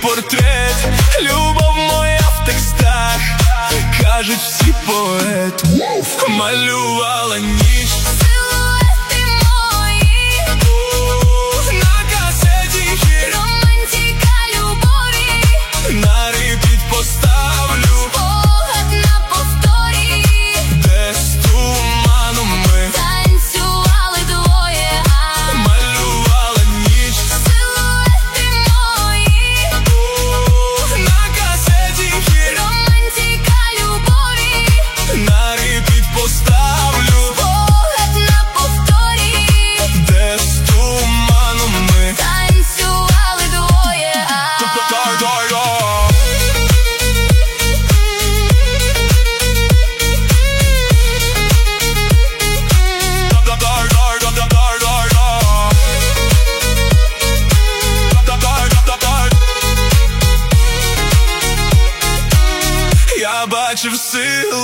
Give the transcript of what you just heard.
портрет, любов моя в текстах, кажуть всі поет. Малювала ніч, Силуети мої, на касеті хіт, романтика любові, на репіт поставлю, спогад на повторі, де з туманом ми танцювали двоє. малювала ніч, Силуети мої, на касеті хіт, романтика любові, на репіт поставлю, спогад на повторі, де з туманом ми танцювали двоє. Я бачив силу